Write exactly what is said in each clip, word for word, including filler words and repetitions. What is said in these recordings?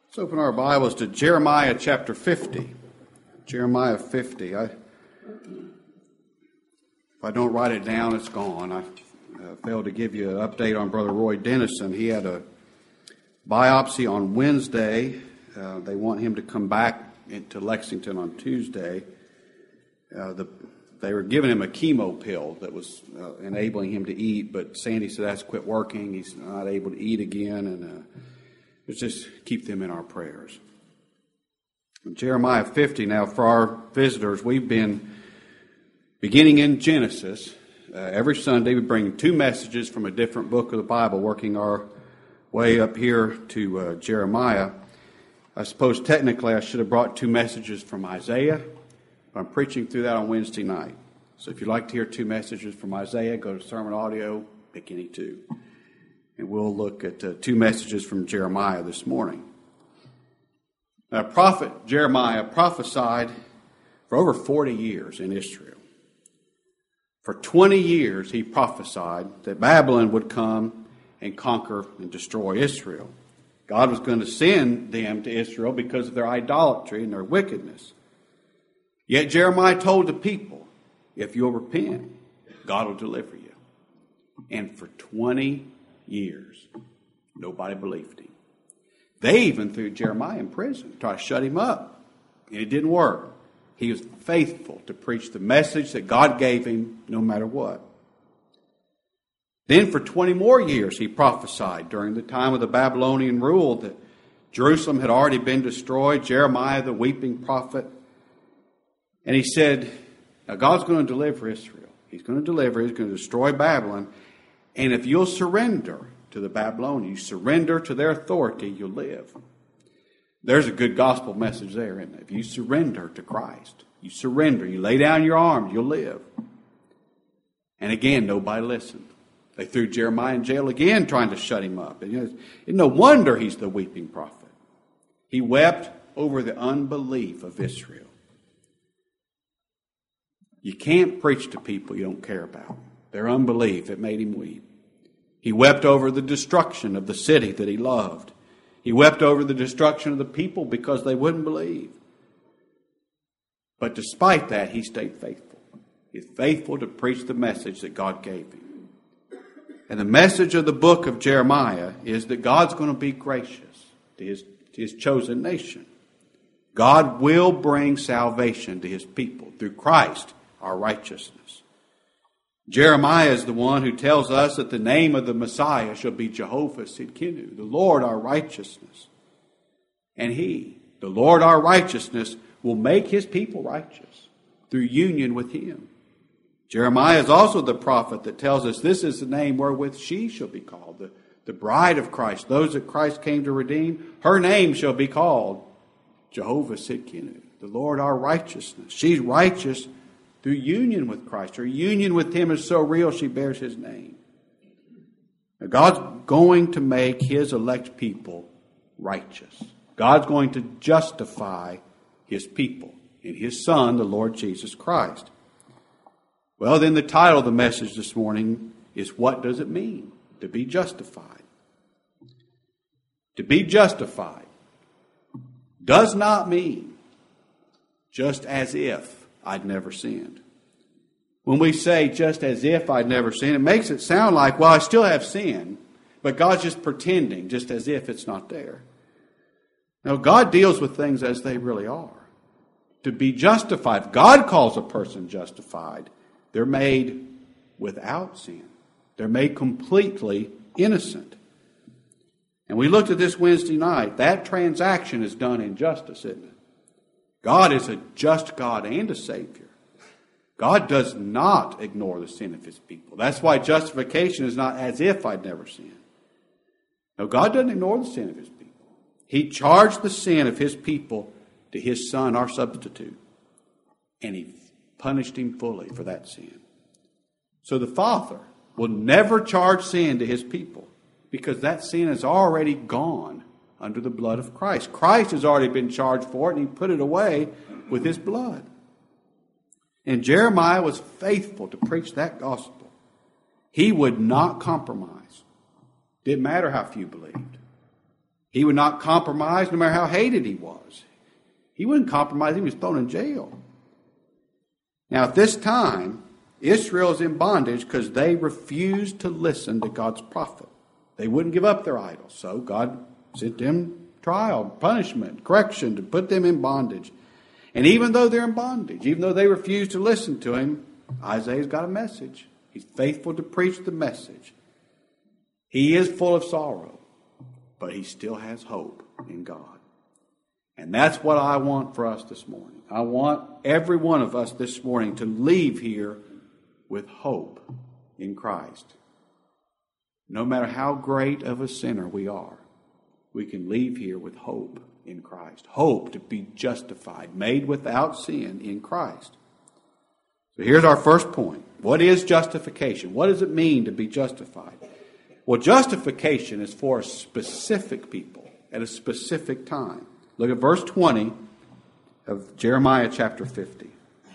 Let's open our Bibles to Jeremiah chapter fifty. Jeremiah fifty. I, if I don't write it down, it's gone. I uh, failed to give you an update on Brother Roy Dennison. He had a biopsy on Wednesday. Uh, they want him to come back into Lexington on Tuesday. Uh, the, they were giving him a chemo pill that was uh, enabling him to eat, but Sandy said that's quit working. He's not able to eat again, and uh, let's just keep them in our prayers. Jeremiah fifty. Now, for our visitors, we've been beginning in Genesis. Uh, every Sunday we bring two messages from a different book of the Bible, working our way up here to uh, Jeremiah. I suppose technically I should have brought two messages from Isaiah. I'm preaching through that on Wednesday night. So if you'd like to hear two messages from Isaiah, go to Sermon Audio, pick any two. And we'll look at uh, two messages from Jeremiah this morning. Now, prophet Jeremiah prophesied for over forty years in Israel. For twenty years he prophesied that Babylon would come and conquer and destroy Israel. God was going to send them to Israel because of their idolatry and their wickedness. Yet Jeremiah told the people, if you'll repent, God will deliver you. And for twenty years, nobody believed him. They even threw Jeremiah in prison, tried to shut him up, and it didn't work. He was faithful to preach the message that God gave him no matter what. Then for twenty more years he prophesied during the time of the Babylonian rule that Jerusalem had already been destroyed. Jeremiah, the weeping prophet. And he said, now God's going to deliver Israel. He's going to deliver, he's going to destroy Babylon. And if you'll surrender to the Babylonians, surrender to their authority, you'll live. There's a good gospel message there, isn't it? If you surrender to Christ, you surrender, you lay down your arms, you'll live. And again, nobody listened. They threw Jeremiah in jail again, trying to shut him up. And, you know, it's no wonder he's the weeping prophet. He wept over the unbelief of Israel. You can't preach to people you don't care about. Their unbelief, it made him weep. He wept over the destruction of the city that he loved. He wept over the destruction of the people because they wouldn't believe. But despite that, he stayed faithful. He's faithful to preach the message that God gave him. And the message of the book of Jeremiah is that God's going to be gracious to his, to his chosen nation. God will bring salvation to his people through Christ, our righteousness. Jeremiah is the one who tells us that the name of the Messiah shall be Jehovah Sidkenu, the Lord our righteousness. And he, the Lord our righteousness, will make his people righteous through union with him. Jeremiah is also the prophet that tells us this is the name wherewith she shall be called, the, the bride of Christ, those that Christ came to redeem. Her name shall be called Jehovah Sidkenu, the Lord our righteousness. She's righteous through union with Christ. Her union with him is so real she bears his name. Now, God's going to make his elect people righteous. God's going to justify his people in his Son, the Lord Jesus Christ. Well, then the title of the message this morning is, what does it mean to be justified? To be justified does not mean just as if I'd never sinned. When we say just as if I'd never sinned, it makes it sound like, well, I still have sin, but God's just pretending, just as if it's not there. Now, God deals with things as they really are. To be justified, if God calls a person justified, they're made without sin. They're made completely innocent. And we looked at this Wednesday night. That transaction is done in justice, isn't it? God is a just God and a Savior. God does not ignore the sin of his people. That's why justification is not as if I'd never sinned. No, God doesn't ignore the sin of his people. He charged the sin of his people to his Son, our substitute. And he punished him fully for that sin. So the Father will never charge sin to his people because that sin is already gone under the blood of Christ. Christ has already been charged for it, and he put it away with his blood. And Jeremiah was faithful to preach that gospel. He would not compromise. Didn't matter how few believed. He would not compromise no matter how hated he was. He wouldn't compromise. He was thrown in jail. Now, at this time, Israel is in bondage because they refused to listen to God's prophet. They wouldn't give up their idols. So God sent them trial, punishment, correction to put them in bondage. And even though they're in bondage, even though they refuse to listen to him, Isaiah's got a message. He's faithful to preach the message. He is full of sorrow, but he still has hope in God. And that's what I want for us this morning. I want every one of us this morning to leave here with hope in Christ. No matter how great of a sinner we are, we can leave here with hope in Christ. Hope to be justified, made without sin in Christ. So here's our first point. What is justification? What does it mean to be justified? Well, justification is for a specific people at a specific time. Look at verse twenty of Jeremiah chapter fifty.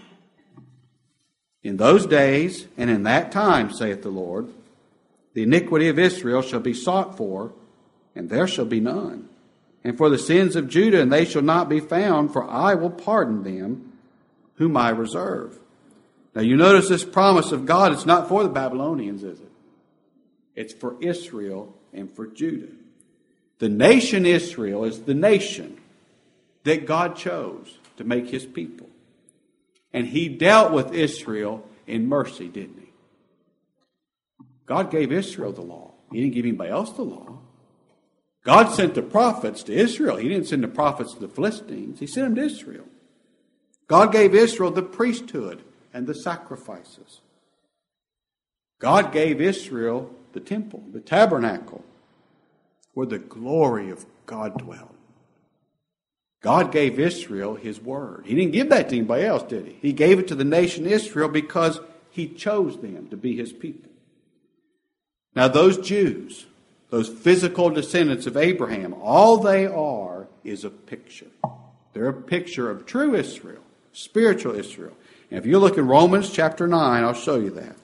In those days and in that time, saith the Lord, the iniquity of Israel shall be sought for, and there shall be none. And for the sins of Judah, and they shall not be found, for I will pardon them whom I reserve. Now you notice this promise of God, it's not for the Babylonians, is it? It's for Israel and for Judah. The nation Israel is the nation that God chose to make his people. And he dealt with Israel in mercy, didn't he? God gave Israel the law. He didn't give anybody else the law. God sent the prophets to Israel. He didn't send the prophets to the Philistines. He sent them to Israel. God gave Israel the priesthood and the sacrifices. God gave Israel the temple, the tabernacle, where the glory of God dwelt. God gave Israel his word. He didn't give that to anybody else, did he? He gave it to the nation Israel because he chose them to be his people. Now those Jews, those physical descendants of Abraham, all they are is a picture. They're a picture of true Israel, spiritual Israel. And if you look in Romans chapter nine, I'll show you that.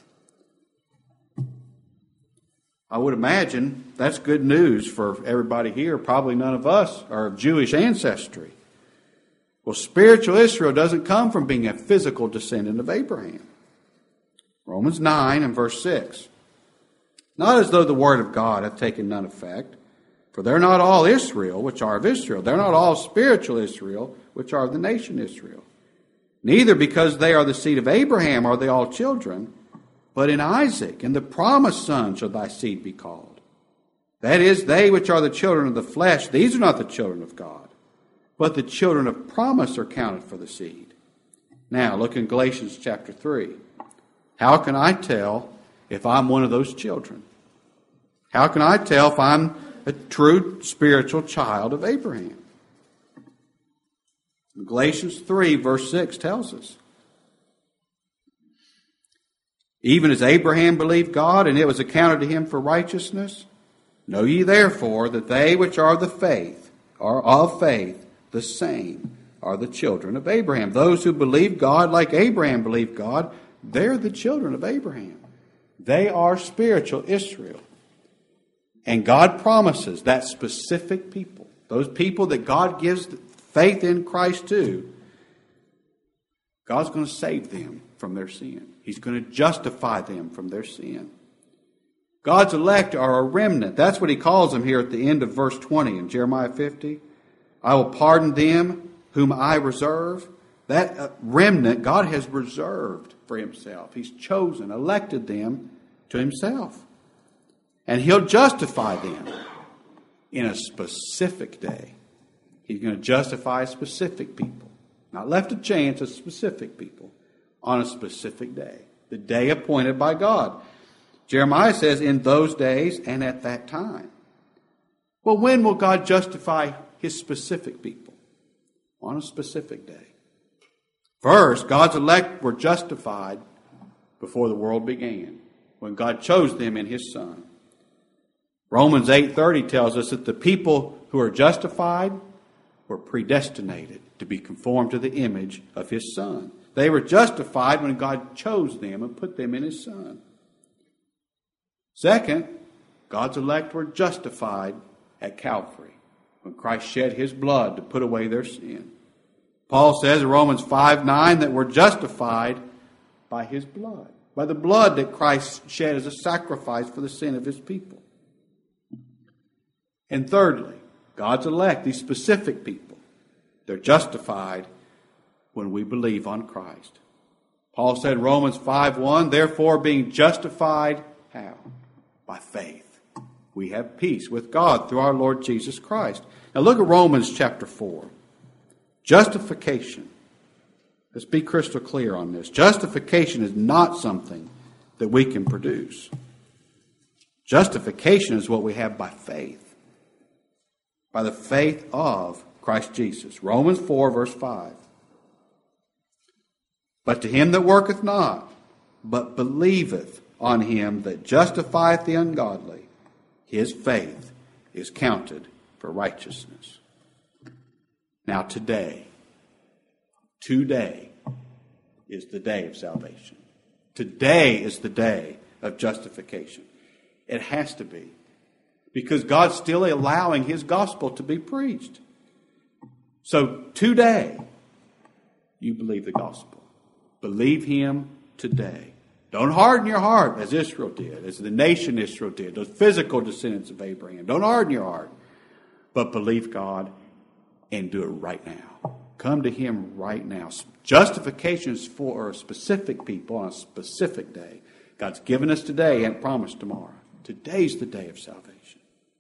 I would imagine that's good news for everybody here. Probably none of us are of Jewish ancestry. Well, spiritual Israel doesn't come from being a physical descendant of Abraham. Romans nine and verse six. Not as though the word of God hath taken none effect, for they're not all Israel, which are of Israel. They're not all spiritual Israel, which are of the nation Israel. Neither because they are the seed of Abraham are they all children, but in Isaac and the promised son shall thy seed be called. That is, they which are the children of the flesh, these are not the children of God, but the children of promise are counted for the seed. Now, look in Galatians chapter three. How can I tell if I'm one of those children? How can I tell if I'm a true spiritual child of Abraham? Galatians three, verse six tells us, even as Abraham believed God, and it was accounted to him for righteousness, know ye therefore that they which are the faith, are of faith, the same are the children of Abraham. Those who believe God like Abraham believed God, they're the children of Abraham. They are spiritual Israel. And God promises that specific people, those people that God gives faith in Christ to, God's going to save them from their sin. He's going to justify them from their sin. God's elect are a remnant. That's what he calls them here at the end of verse twenty in Jeremiah fifty. I will pardon them whom I reserve. That remnant God has reserved for himself. He's chosen, elected them to himself. And he'll justify them in a specific day. He's going to justify specific people. Not left to chance, a specific people on a specific day. The day appointed by God. Jeremiah says, in those days and at that time. Well, when will God justify his specific people? On a specific day. First, God's elect were justified before the world began, when God chose them in his Son. Romans eight thirty tells us that the people who are justified were predestinated to be conformed to the image of his Son. They were justified when God chose them and put them in his Son. Second, God's elect were justified at Calvary, when Christ shed his blood to put away their sin. Paul says in Romans five nine that we're justified by his blood, by the blood that Christ shed as a sacrifice for the sin of his people. And thirdly, God's elect, these specific people, they're justified when we believe on Christ. Paul said in Romans five one, therefore being justified, how? By faith. We have peace with God through our Lord Jesus Christ. Now look at Romans chapter four. Justification. Let's be crystal clear on this. Justification is not something that we can produce. Justification is what we have by faith. By the faith of Christ Jesus. Romans four verse five. But to him that worketh not, but believeth on him that justifieth the ungodly, his faith is counted for righteousness. Now today, today is the day of salvation. Today is the day of justification. It has to be. Because God's still allowing his gospel to be preached. So today, you believe the gospel. Believe him today. Don't harden your heart as Israel did, as the nation Israel did, those physical descendants of Abraham. Don't harden your heart, but believe God and do it right now. Come to him right now. Justification is for specific people on a specific day. God's given us today and promised tomorrow. Today's the day of salvation.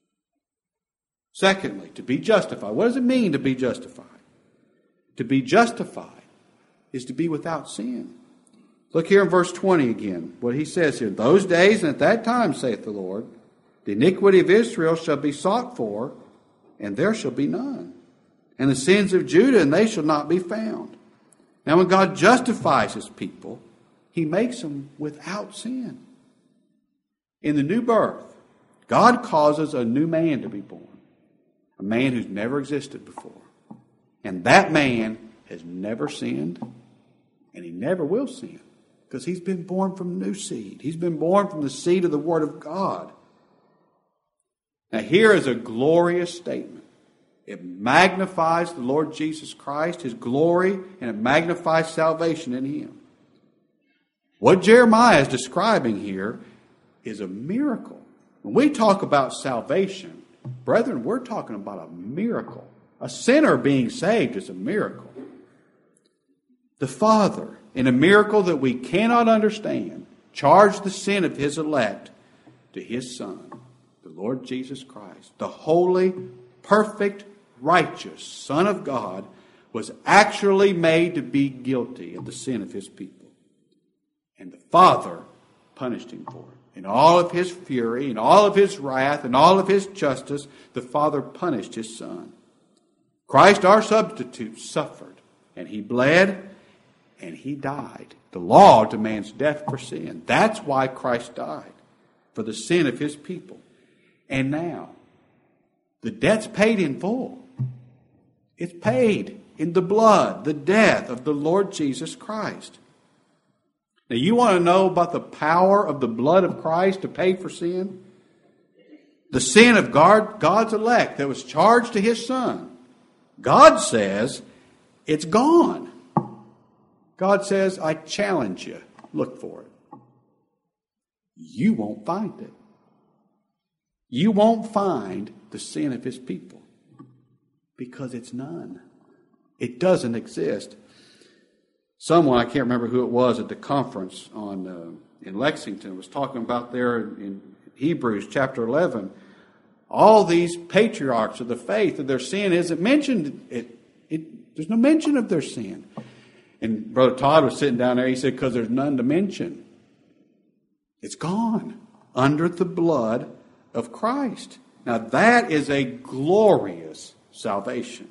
Secondly, to be justified. What does it mean to be justified? To be justified is to be without sin. Look here in verse twenty again, what he says here. Those days and at that time, saith the Lord, the iniquity of Israel shall be sought for, and there shall be none. And the sins of Judah, and they shall not be found. Now when God justifies his people, he makes them without sin. In the new birth, God causes a new man to be born. A man who's never existed before. And that man has never sinned, and he never will sin, because he's been born from new seed. He's been born from the seed of the Word of God. Now here is a glorious statement. It magnifies the Lord Jesus Christ, his glory, and it magnifies salvation in him. What Jeremiah is describing here is a miracle. When we talk about salvation, brethren, we're talking about a miracle. A sinner being saved is a miracle. The Father, in a miracle that we cannot understand, charged the sin of his elect to his Son, the Lord Jesus Christ. The holy, perfect, righteous Son of God was actually made to be guilty of the sin of his people. And the Father punished him for it. In all of his fury, in all of his wrath, in all of his justice, the Father punished his Son. Christ, our substitute, suffered, and he bled, and he died. The law demands death for sin. That's why Christ died, for the sin of his people. And now, the debt's paid in full. It's paid in the blood, the death of the Lord Jesus Christ. Now, you want to know about the power of the blood of Christ to pay for sin? The sin of God, God's elect that was charged to his Son. God says it's gone. God says, I challenge you. Look for it. You won't find it. You won't find the sin of his people because it's none. It doesn't exist. Someone, I can't remember who it was at the conference on uh, in Lexington, was talking about there in Hebrews chapter eleven. All these patriarchs of the faith, of their sin isn't mentioned. It, it, there's no mention of their sin. And Brother Todd was sitting down there. He said, because there's none to mention. It's gone under the blood of Christ. Now that is a glorious salvation.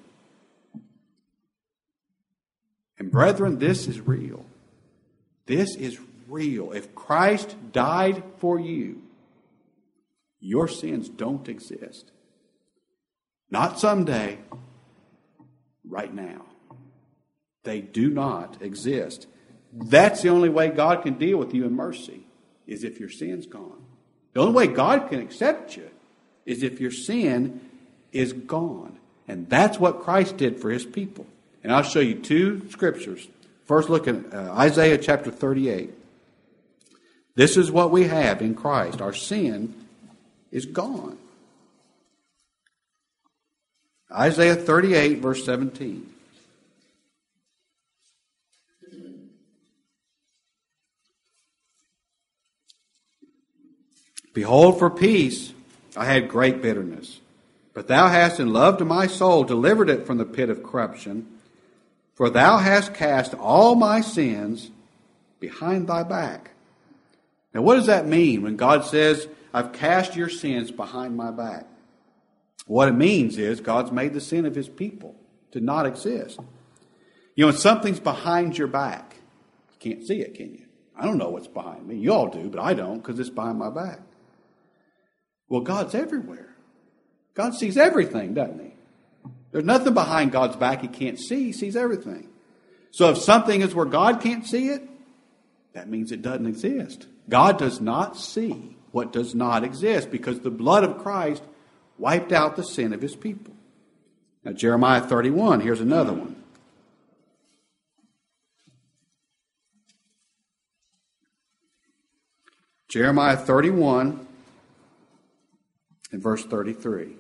And brethren, this is real. This is real. If Christ died for you, your sins don't exist. Not someday, right now. They do not exist. That's the only way God can deal with you in mercy, is if your sin's gone. The only way God can accept you is if your sin is gone. And that's what Christ did for his people. And I'll show you two scriptures. First, look at uh, Isaiah chapter thirty-eight. This is what we have in Christ. Our sin is gone. Isaiah thirty-eight, verse seventeen. Behold, for peace I had great bitterness. But thou hast in love to my soul delivered it from the pit of corruption. For thou hast cast all my sins behind thy back. Now what does that mean when God says, I've cast your sins behind my back? What it means is God's made the sin of his people to not exist. You know, when something's behind your back, you can't see it, can you? I don't know what's behind me. You all do, but I don't because it's behind my back. Well, God's everywhere. God sees everything, doesn't he? There's nothing behind God's back he can't see. He sees everything. So if something is where God can't see it, that means it doesn't exist. God does not see what does not exist because the blood of Christ wiped out the sin of his people. Now, Jeremiah thirty-one, here's another one. Jeremiah thirty-one and verse thirty-three.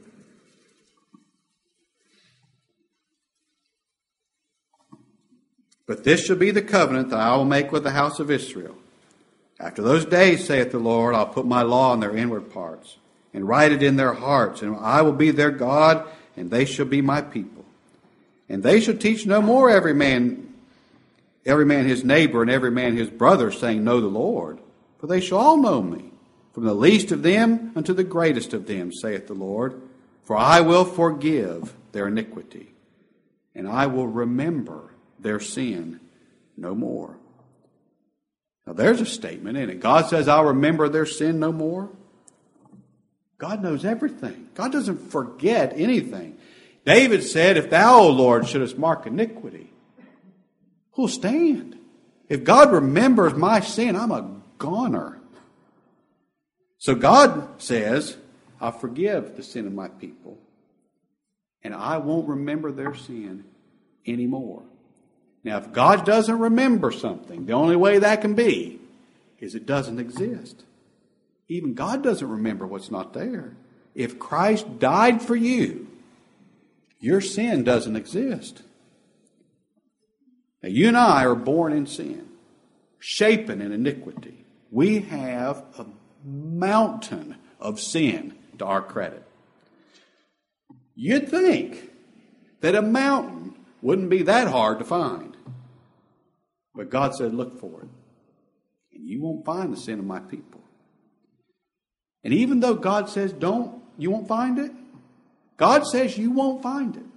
But this shall be the covenant that I will make with the house of Israel. After those days, saith the Lord, I'll put my law in their inward parts, and write it in their hearts, and I will be their God, and they shall be my people. And they shall teach no more every man, every man his neighbor, and every man his brother, saying, Know the Lord. For they shall all know me, from the least of them unto the greatest of them, saith the Lord. For I will forgive their iniquity, and I will remember their sin no more. Now there's a statement in it. God says, I'll remember their sin no more. God knows everything. God doesn't forget anything. David said, if thou, O Lord, shouldest mark iniquity, who'll stand? If God remembers my sin, I'm a goner. So God says, I'll forgive the sin of my people, and I won't remember their sin anymore. Now, if God doesn't remember something, the only way that can be is it doesn't exist. Even God doesn't remember what's not there. If Christ died for you, your sin doesn't exist. Now, you and I are born in sin, shapen in iniquity. We have a mountain of sin to our credit. You'd think that a mountain wouldn't be that hard to find. But God said, look for it. And you won't find the sin of my people. And even though God says, don't, you won't find it, God says you won't find it.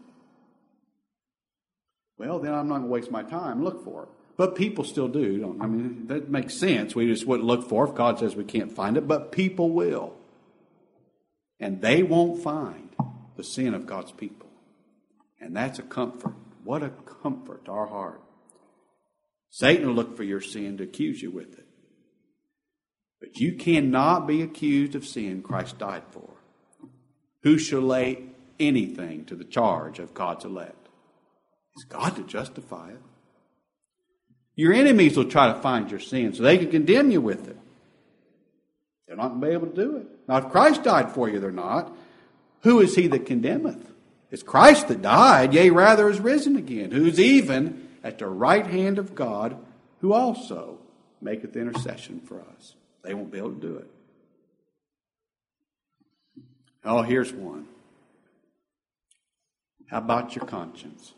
Well, then I'm not going to waste my time and look for it. But people still do. Don't, I mean, that makes sense. We just wouldn't look for it if God says we can't find it. But people will. And they won't find the sin of God's people. And that's a comfort. What a comfort to our heart. Satan will look for your sin to accuse you with it. But you cannot be accused of sin Christ died for. Who shall lay anything to the charge of God's elect? It's God to justify it. Your enemies will try to find your sin so they can condemn you with it. They're not going to be able to do it. Now, if Christ died for you, they're not. Who is he that condemneth? It's Christ that died, yea, rather is risen again, who's even at the right hand of God, who also maketh intercession for us. They won't be able to do it. Oh, here's one. How about your conscience?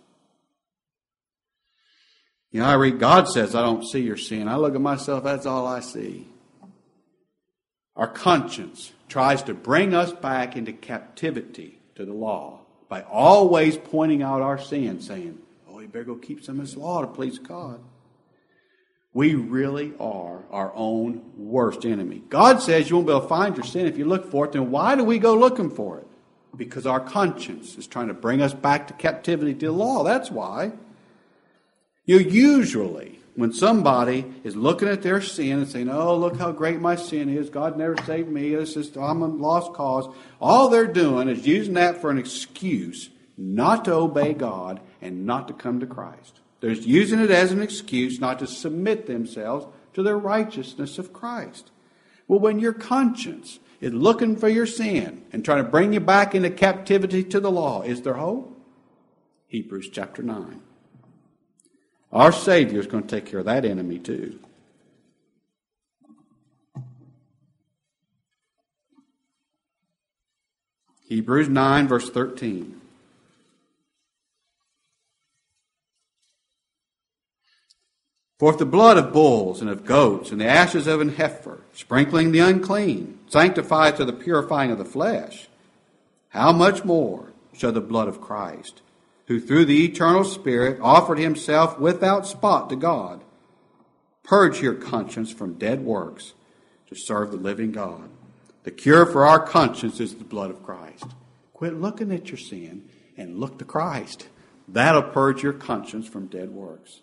You know, I read, God says, I don't see your sin. I look at myself, that's all I see. Our conscience tries to bring us back into captivity to the law by always pointing out our sin, saying, oh, you better go keep some of this law to please God. We really are our own worst enemy. God says you won't be able to find your sin if you look for it. Then why do we go looking for it? Because our conscience is trying to bring us back to captivity to the law. That's why. You usually, when somebody is looking at their sin and saying, oh, look how great my sin is. God never saved me. It's just, I'm a lost cause. All they're doing is using that for an excuse not to obey God and not to come to Christ. They're using it as an excuse not to submit themselves to the righteousness of Christ. Well, when your conscience is looking for your sin and trying to bring you back into captivity to the law, is there hope? Hebrews chapter nine. Our Savior is going to take care of that enemy too. Hebrews nine, verse thirteen. For if the blood of bulls and of goats and the ashes of an heifer, sprinkling the unclean, sanctify to the purifying of the flesh, how much more shall the blood of Christ, who through the eternal Spirit offered himself without spot to God, purge your conscience from dead works to serve the living God. The cure for our conscience is the blood of Christ. Quit looking at your sin and look to Christ. That'll purge your conscience from dead works.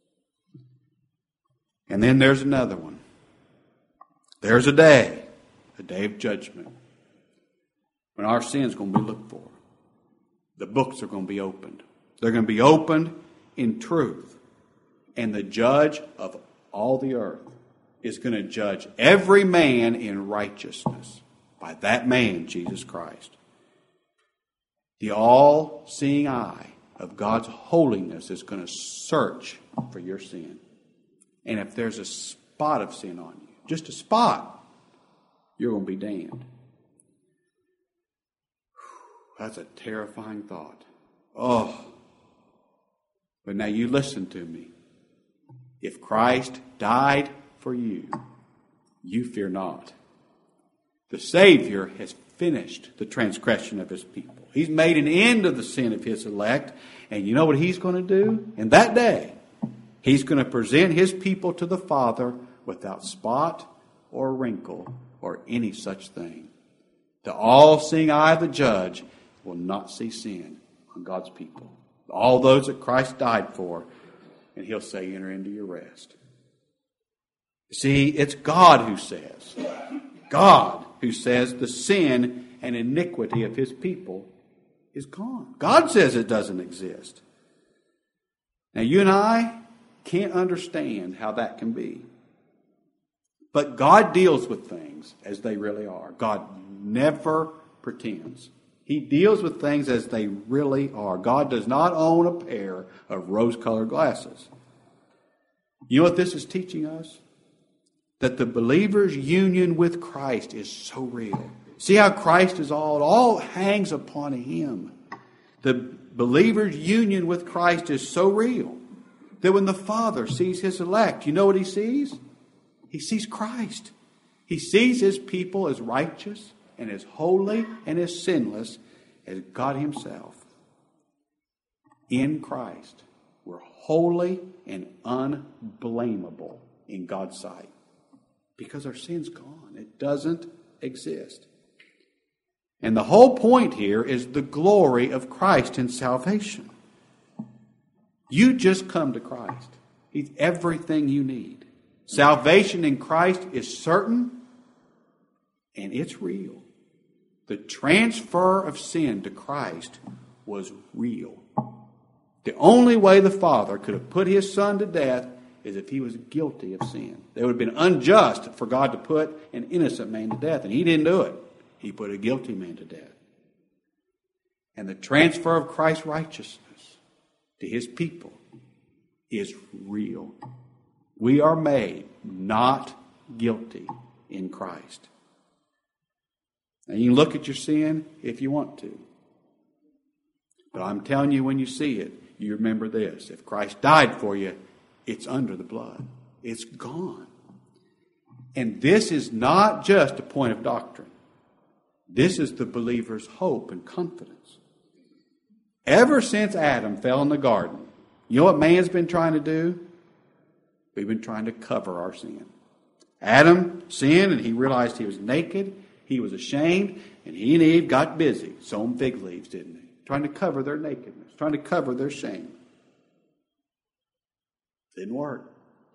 And then there's another one. There's a day, a day of judgment, when our sin's going to be looked for. The books are going to be opened. They're going to be opened in truth. And the judge of all the earth is going to judge every man in righteousness by that man, Jesus Christ. The all-seeing eye of God's holiness is going to search for your sin. And if there's a spot of sin on you, just a spot, you're going to be damned. That's a terrifying thought. Oh. But now you listen to me. If Christ died for you, you fear not. The Savior has finished the transgression of his people. He's made an end of the sin of his elect. And you know what he's going to do? In that day, he's going to present his people to the Father without spot or wrinkle or any such thing. The all-seeing eye of the judge will not see sin on God's people. All those that Christ died for, and he'll say, enter into your rest. See, it's God who says, God who says the sin and iniquity of his people is gone. God says it doesn't exist. Now, you and I can't understand how that can be. But God deals with things as they really are. God never pretends. He deals with things as they really are. God does not own a pair of rose-colored glasses. You know what this is teaching us? That the believer's union with Christ is so real. See how Christ is all, it all hangs upon him. The believer's union with Christ is so real that when the Father sees his elect, you know what he sees? He sees Christ. He sees his people as righteous and as holy and as sinless as God himself. In Christ, we're holy and unblameable in God's sight because our sin's gone. It doesn't exist. And the whole point here is the glory of Christ in salvation. You just come to Christ. He's everything you need. Salvation in Christ is certain and it's real. The transfer of sin to Christ was real. The only way the Father could have put his Son to death is if he was guilty of sin. It would have been unjust for God to put an innocent man to death, and he didn't do it. He put a guilty man to death. And the transfer of Christ's righteousness to his people is real. We are made not guilty in Christ. Now you can look at your sin if you want to. But I'm telling you, when you see it, you remember this. If Christ died for you, it's under the blood. It's gone. And this is not just a point of doctrine. This is the believer's hope and confidence. Ever since Adam fell in the garden, you know what man's been trying to do? We've been trying to cover our sin. Adam sinned and he realized he was naked. He was ashamed, and he and Eve got busy sewing fig leaves, didn't they? Trying to cover their nakedness, trying to cover their shame. Didn't work.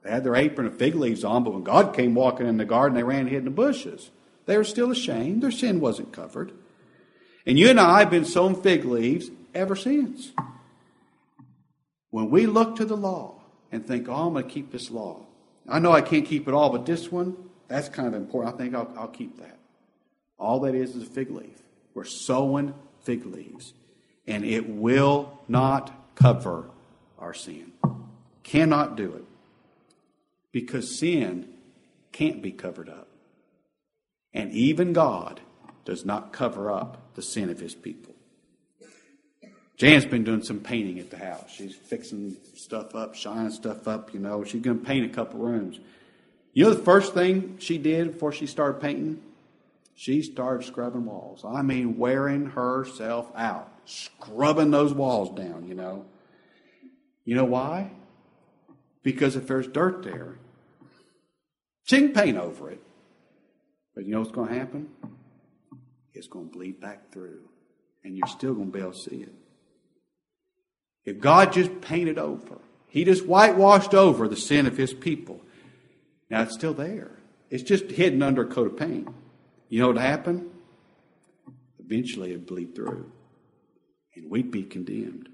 They had their apron of fig leaves on, but when God came walking in the garden, they ran and hid in the bushes. They were still ashamed. Their sin wasn't covered. And you and I have been sown fig leaves ever since. When we look to the law and think, oh, I'm going to keep this law. I know I can't keep it all, but this one, that's kind of important. I think I'll, I'll keep that. All that is is a fig leaf. We're sowing fig leaves. And it will not cover our sin. Cannot do it. Because sin can't be covered up. And even God does not cover up the sin of his people. Jan's been doing some painting at the house. She's fixing stuff up, shining stuff up, you know. She's going to paint a couple rooms. You know the first thing she did before she started painting? She started scrubbing walls. I mean, wearing herself out. Scrubbing those walls down, you know. You know why? Because if there's dirt there, she can paint over it. But you know what's going to happen? It's going to bleed back through. And you're still going to be able to see it. If God just painted over, he just whitewashed over the sin of his people. Now it's still there. It's just hidden under a coat of paint. You know what happened? Eventually it'd bleed through. And we'd be condemned.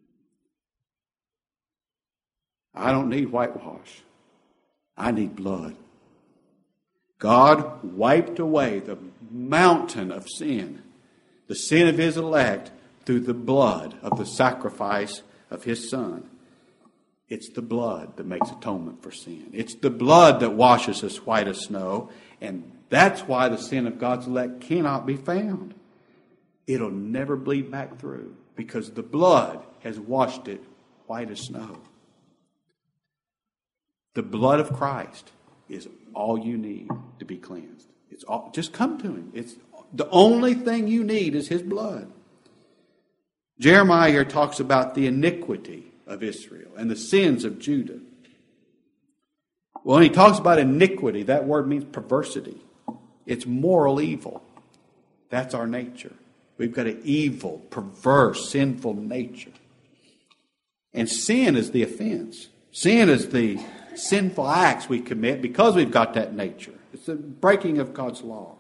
I don't need whitewash. I need blood. God wiped away the mountain of sin, the sin of his elect, through the blood of the sacrifice of his Son. It's the blood that makes atonement for sin. It's the blood that washes us white as snow. And that's why the sin of God's elect cannot be found. It'll never bleed back through because the blood has washed it white as snow. The blood of Christ is all you need to be cleansed. It's all, just come to him. It's the only thing you need is his blood. Jeremiah here talks about the iniquity of Israel and the sins of Judah. Well, when he talks about iniquity, that word means perversity. It's moral evil. That's our nature. We've got an evil, perverse, sinful nature. And sin is the offense. Sin is the sinful acts we commit because we've got that nature. It's the breaking of God's law.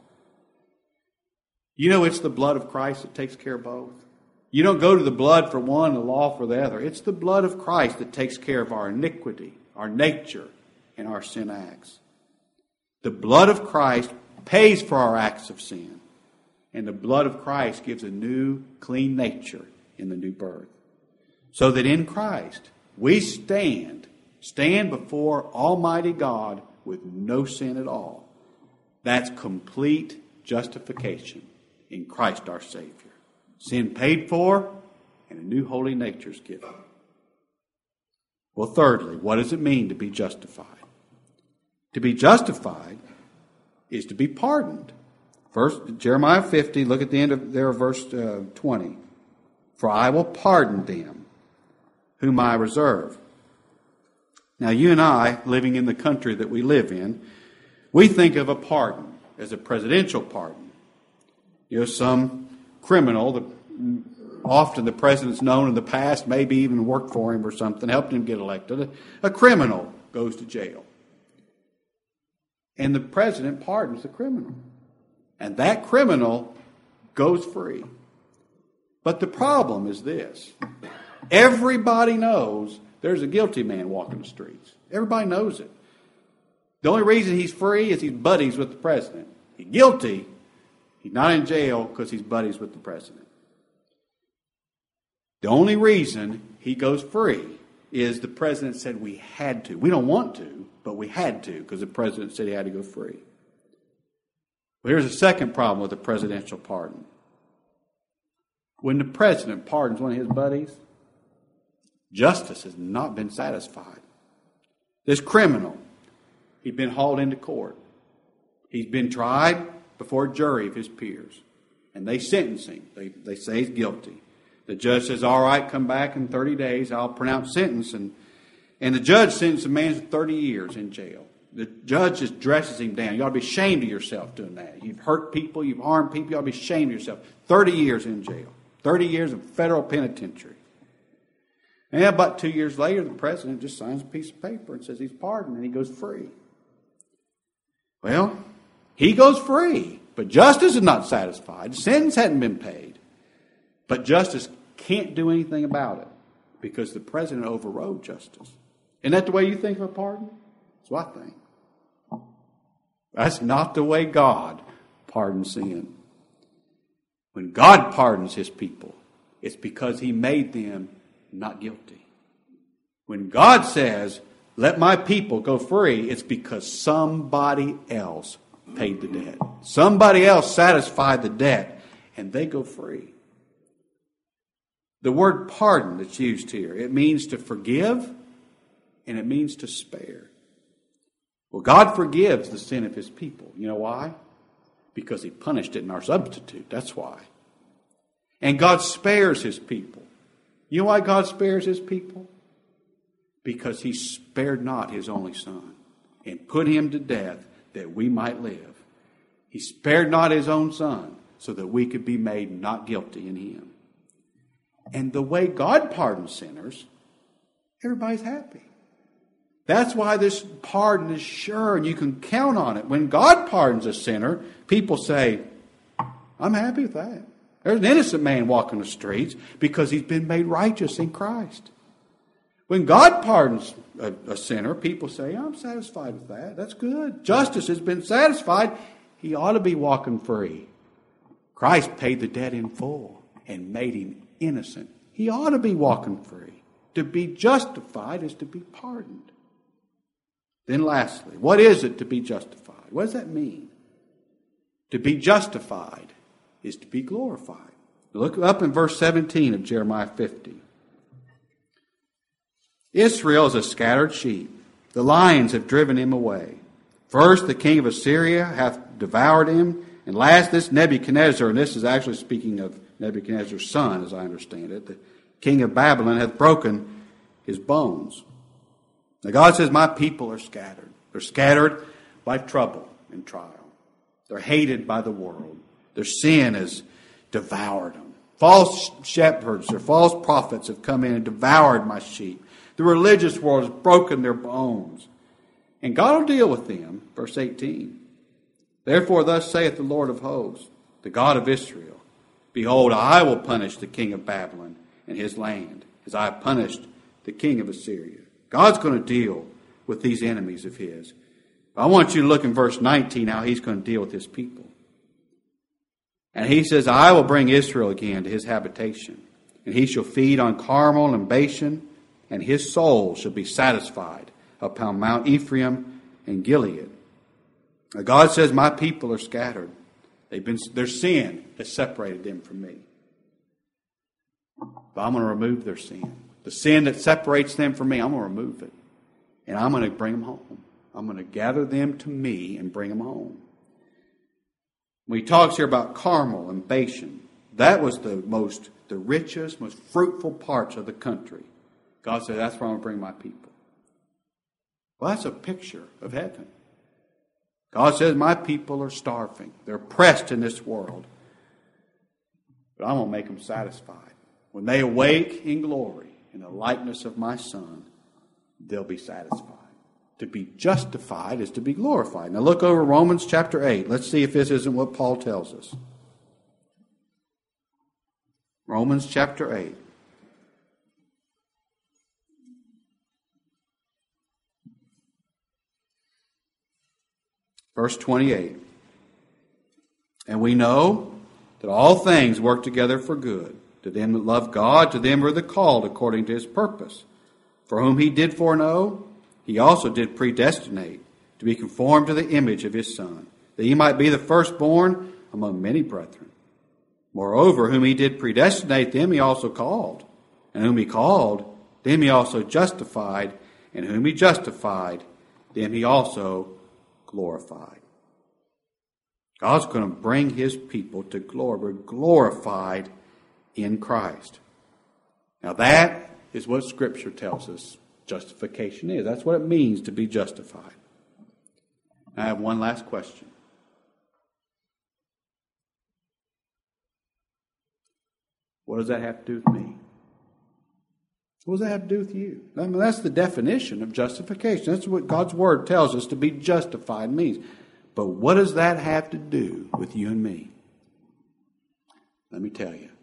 You know, it's the blood of Christ that takes care of both. You don't go to the blood for one and the law for the other. It's the blood of Christ that takes care of our iniquity, our nature, and our sin acts. The blood of Christ pays for our acts of sin. And the blood of Christ gives a new, clean nature in the new birth. So that in Christ, we stand, stand before Almighty God with no sin at all. That's complete justification in Christ our Savior. Sin paid for, and a new holy nature is given. Well, thirdly, what does it mean to be justified? To be justified is to be pardoned. First, Jeremiah fifty, look at the end of there, verse uh, twenty. For I will pardon them whom I reserve. Now, you and I, living in the country that we live in, we think of a pardon as a presidential pardon. You know, some criminal, the, often the president's known in the past, maybe even worked for him or something, helped him get elected. A, a criminal goes to jail. And the president pardons the criminal. And that criminal goes free. But the problem is this. Everybody knows there's a guilty man walking the streets. Everybody knows it. The only reason he's free is he's buddies with the president. He's guilty. He's not in jail because he's buddies with the president. The only reason he goes free is the president said we had to. We don't want to, but we had to because the president said he had to go free. Well, here's a second problem with the presidential pardon. When the president pardons one of his buddies, justice has not been satisfied. This criminal, he'd been hauled into court. He's been tried before a jury of his peers. And they sentence him. They, they say he's guilty. The judge says, all right, come back in thirty days. I'll pronounce sentence. And, and the judge sentenced the man to thirty years in jail. The judge just dresses him down. You ought to be ashamed of yourself doing that. You've hurt people. You've harmed people. You ought to be ashamed of yourself. thirty years in jail. thirty years of federal penitentiary. And about two years later, the president just signs a piece of paper and says he's pardoned and he goes free. Well, he goes free, but justice is not satisfied. Sins hadn't been paid. But justice can't do anything about it because the president overrode justice. Isn't that the way you think of a pardon? That's what I think. That's not the way God pardons sin. When God pardons his people, it's because he made them not guilty. When God says, let my people go free, it's because somebody else paid the debt. Somebody else satisfied the debt, and they go free. The word pardon that's used here, it means to forgive, and it means to spare. Well, God forgives the sin of his people. You know why? Because he punished it in our substitute. That's why. And God spares his people. You know why God spares his people? Because he spared not his only son and put him to death that we might live. He spared not his own son so that we could be made not guilty in him. And the way God pardons sinners, everybody's happy. That's why this pardon is sure and you can count on it. When God pardons a sinner, people say, I'm happy with that. There's an innocent man walking the streets because he's been made righteous in Christ. When God pardons a, a sinner, people say, I'm satisfied with that. That's good. Justice has been satisfied. He ought to be walking free. Christ paid the debt in full and made him innocent. He ought to be walking free. To be justified is to be pardoned. Then lastly, what is it to be justified? What does that mean? To be justified is to be glorified. Look up in verse seventeen of Jeremiah fifty. Israel is a scattered sheep. The lions have driven him away. First, the king of Assyria hath devoured him. And last, this Nebuchadnezzar, and this is actually speaking of Nebuchadnezzar's son, as I understand it, the king of Babylon hath broken his bones. Now God says, my people are scattered. They're scattered by trouble and trial. They're hated by the world. Their sin has devoured them. False shepherds or false prophets have come in and devoured my sheep. The religious world has broken their bones. And God will deal with them. Verse eighteen. Therefore thus saith the Lord of hosts, the God of Israel, behold, I will punish the king of Babylon and his land, as I have punished the king of Assyria. God's going to deal with these enemies of his. I want you to look in verse nineteen how he's going to deal with his people. And he says, I will bring Israel again to his habitation, and he shall feed on Carmel and Bashan, and his soul shall be satisfied upon Mount Ephraim and Gilead. Now God says, my people are scattered. They've been, their sin has separated them from me. But I'm going to remove their sin. The sin that separates them from me, I'm going to remove it. And I'm going to bring them home. I'm going to gather them to me and bring them home. When he talks here about Carmel and Bashan, that was the most, the richest, most fruitful parts of the country. God said, that's where I'm going to bring my people. Well, that's a picture of heaven. God says, my people are starving. They're oppressed in this world. But I'm going to make them satisfied. When they awake in glory, in the likeness of my Son, they'll be satisfied. To be justified is to be glorified. Now look over Romans chapter eight. Let's see if this isn't what Paul tells us. Romans chapter eight. Verse twenty-eight. And we know that all things work together for good, to them that love God, to them who are the called according to his purpose. For whom he did foreknow, he also did predestinate to be conformed to the image of his Son, that he might be the firstborn among many brethren. Moreover, whom he did predestinate, them he also called. And whom he called, them he also justified. And whom he justified, them he also glorified. God's going to bring his people to glory. We're glorified in Christ. Now that is what Scripture tells us justification is. That's what it means to be justified. I have one last question. What does that have to do with me? What does that have to do with you? I mean, that's the definition of justification. That's what God's Word tells us to be justified means. But what does that have to do with you and me? Let me tell you.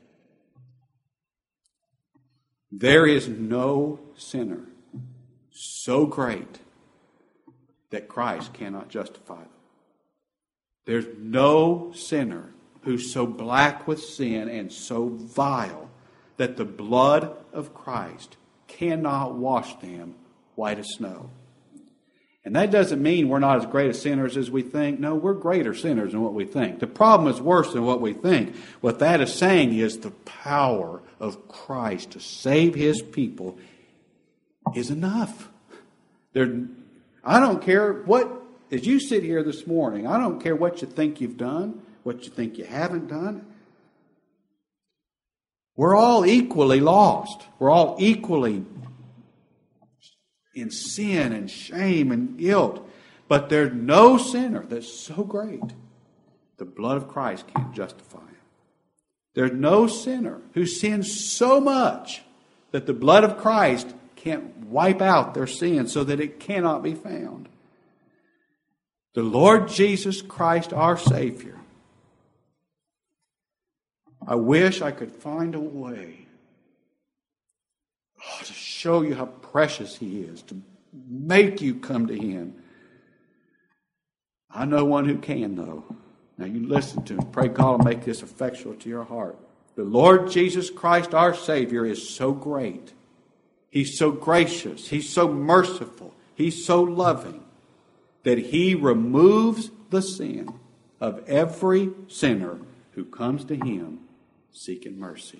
There is no sinner so great that Christ cannot justify them. There's no sinner who's so black with sin and so vile that the blood of Christ cannot wash them white as snow. And that doesn't mean we're not as great as sinners as we think. No, we're greater sinners than what we think. The problem is worse than what we think. What that is saying is the power of Christ to save His people is enough. There, I don't care what, as you sit here this morning, I don't care what you think you've done, what you think you haven't done. We're all equally lost. We're all equally in sin and shame and guilt. But there's no sinner that's so great the blood of Christ can't justify him. There's no sinner who sins so much that the blood of Christ can't wipe out their sin so that it cannot be found. The Lord Jesus Christ, our Savior. I wish I could find a way oh, to show you how precious He is, to make you come to Him. I know one who can, though. Now you listen to Him. Pray God will make this effectual to your heart. The Lord Jesus Christ, our Savior, is so great. He's so gracious. He's so merciful. He's so loving that He removes the sin of every sinner who comes to Him seeking mercy.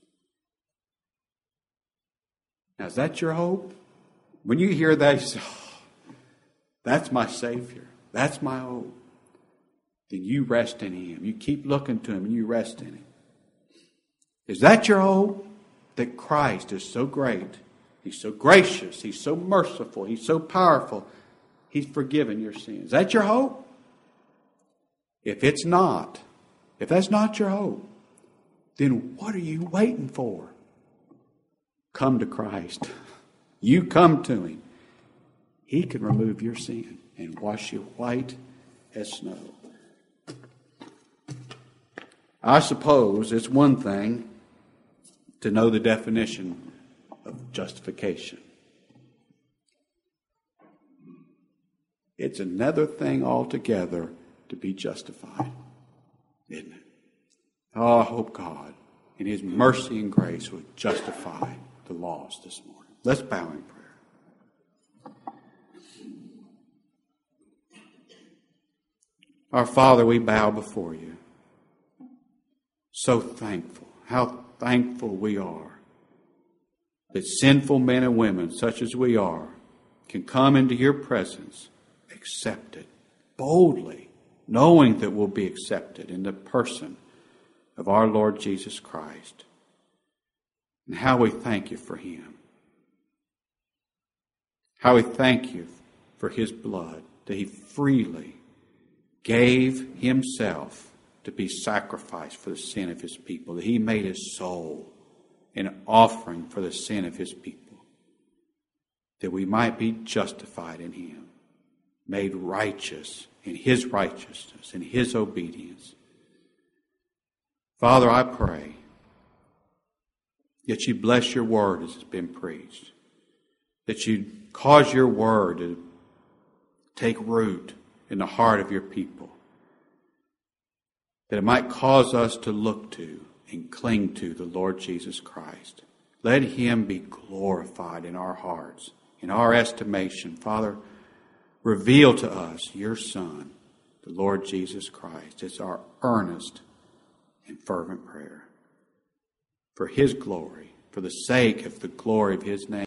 Now, is that your hope? When you hear that, you say, oh, that's my Savior. That's my hope. Then you rest in Him. You keep looking to Him and you rest in Him. Is that your hope? That Christ is so great. He's so gracious. He's so merciful. He's so powerful. He's forgiven your sins. Is that your hope? If it's not, if that's not your hope, then what are you waiting for? Come to Christ. You come to Him. He can remove your sin and wash you white as snow. I suppose it's one thing to know the definition of justification. It's another thing altogether to be justified, isn't it? Oh, I hope God in His mercy and grace would justify the lost this morning. Let's bow in prayer. Our Father, we bow before You. So thankful. How thankful we are that sinful men and women such as we are can come into Your presence accepted boldly, knowing that we'll be accepted in the person of our Lord Jesus Christ. And how we thank You for Him. How we thank You for His blood, that He freely gave Himself to be sacrificed for the sin of His people, that He made His soul an offering for the sin of His people, that we might be justified in Him, made righteous in His righteousness, in His obedience. Father, I pray that You bless Your word as it's been preached, that You cause Your word to take root in the heart of Your people, that it might cause us to look to and cling to the Lord Jesus Christ. Let Him be glorified in our hearts, in our estimation. Father, reveal to us Your Son, the Lord Jesus Christ. It's our earnest and fervent prayer. For His glory, for the sake of the glory of His name.